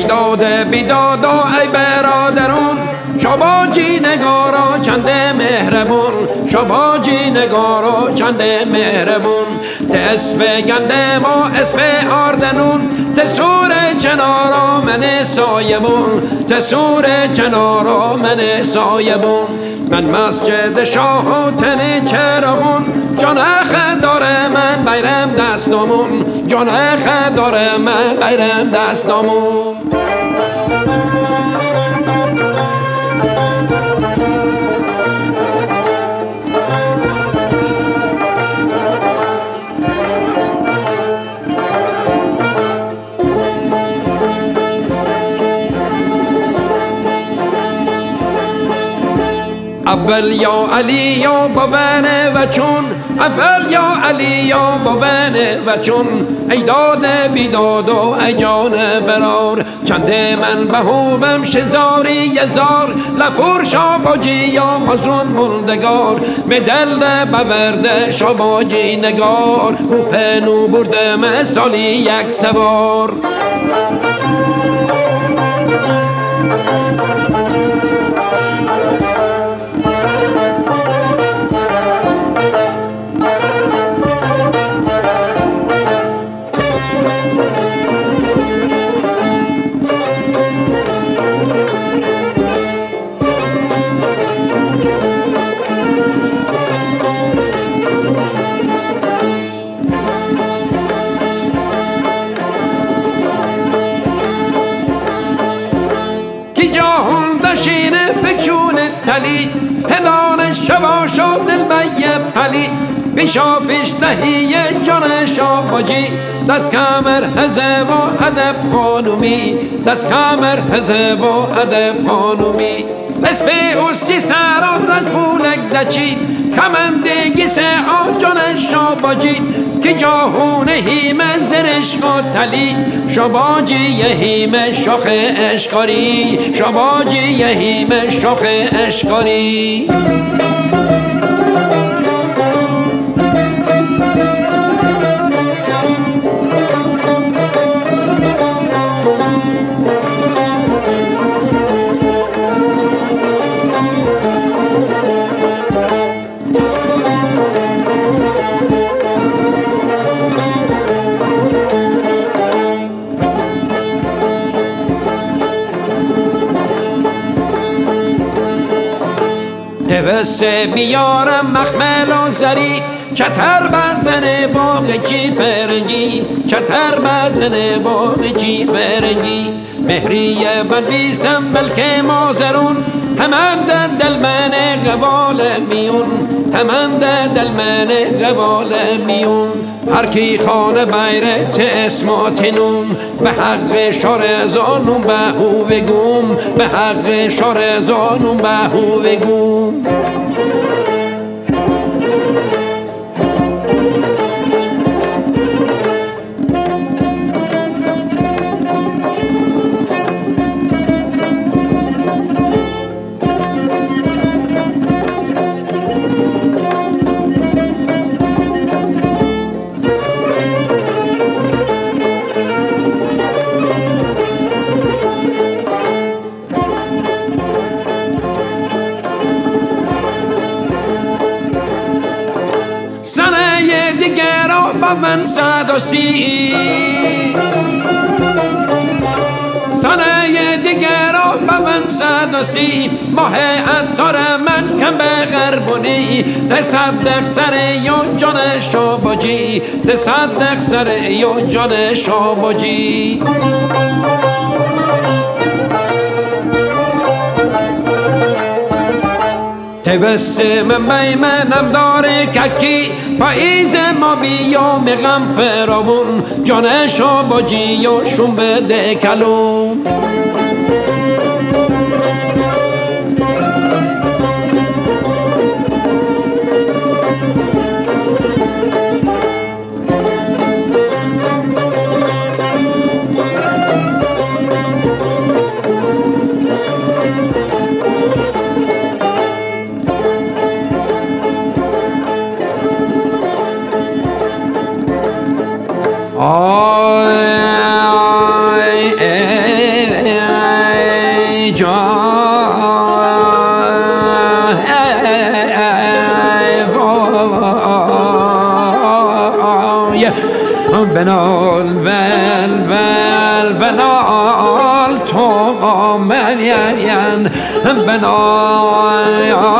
داد بیداد و ای برادرون، شاباجی نگارا چند مهربون، شاباجی نگارا چند مهربون. تسب گندم و اسب آردنون، تسور چنارا من سایبون، تسور چنارا من سایبون. من مسجد شاه و تن چراغون، جان خدار من بیرم دستمون، جان خدار من بیرم دستمون. اول یا علی یا بابن و چون، اول یا علی یا بابن و چون. ای داد بیداد و ای جان برار، چند من بهوبم شزاری یزار. لپور شاباجی یا مزرون مردگار، به دل ببرده شاباجی نگار. او پنو بردم سالی یک سوار. شینه بچون تلی، هلال شبا شد دلبه پلی. پیشا پیش دهی جان شاباجی، دست کمر حزب و ادب خانومی، دست کمر حزب و ادب خانومی. اسب اوستی سر و رجبولک دچی، کمندگی سه جان شاباجی. که جاهونه هیم زرشق و تلی، شاباجی یهیم شاخ اشکاری، شاباجی یهیم شاخ اشکاری. دوست بیارم مخمل و زری، چتر بزن باغ چی فرنگی، چتر بزن باغ چی فرنگی. مهری بلبیسم بلکه مازرون، همان در دل من غبال میون، همان در دل من غبال میون. هر کی خانه بیرت اسماتنوم، به حق شارزانم به هو بگوم، به حق شارزانم به هو بگوم. سنه دیگر با من 130، سنه دیگر با من 130. ماه عطار من کم به غربونی، تصدق سر یا جان شاباجی، تصدق سر یا جان شاباجی. تبسم بیمنم داره ککی، پاییز ما بیام غم فراون. جان شاباجی و شون بده کلوم. آی بنال بل بل بنال تو مدین بنال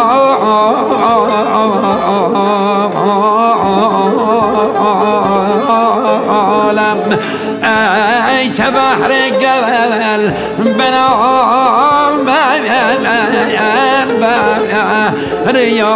ای تبحر گل بنال بل ریا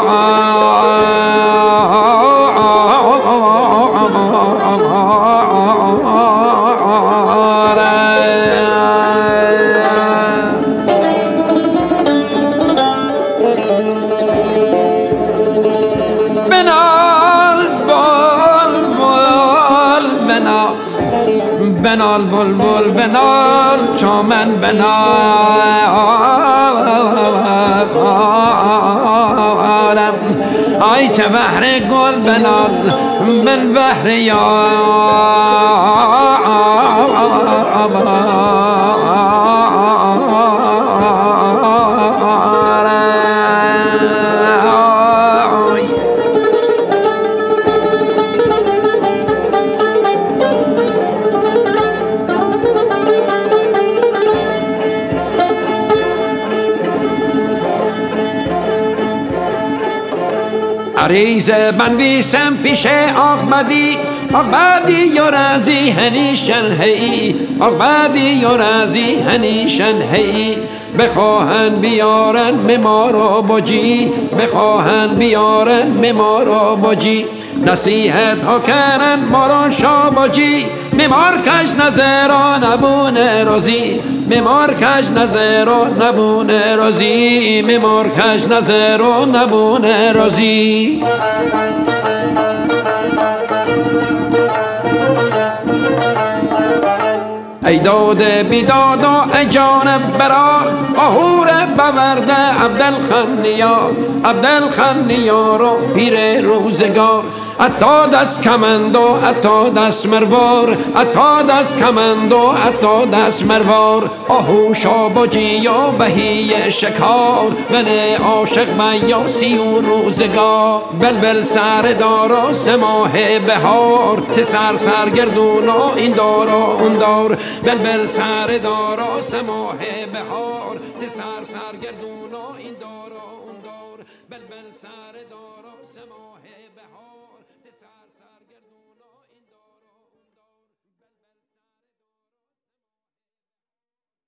بنال بلبل بنال تو من بنالم ای تو بحر گل بنال بالبحر یا عریضه بنویسم پیش آقبدی یا رازی هنیشن هی آقبدی یا رازی هنیشن هی بخواهن بیارن ممارا بجی بخواهن بیارن ممارا بجی نصیحت ها کردن مارا شاباجی ممار کش نظرا نبونه روزی ممار کش نظرا نبونه روزی ممار کش نظرا نبونه روزی ای داد بیداد و ای جانب برا آهور بورده عبدالخنیا رو پیر روزگار اتا دست کمند و اتا دست مروار اتا دست کمند و اتا دست مروار آهو شاباجی و بهی شکار بل عاشق بیاسی و روزگار بلبل سر دار و سماه بهار تسر سرگردون و این دار و اون دار بلبل سر دار و سماه بهار تسر سرگردون و این دار و اون دار بلبل سر دار و سماه بهار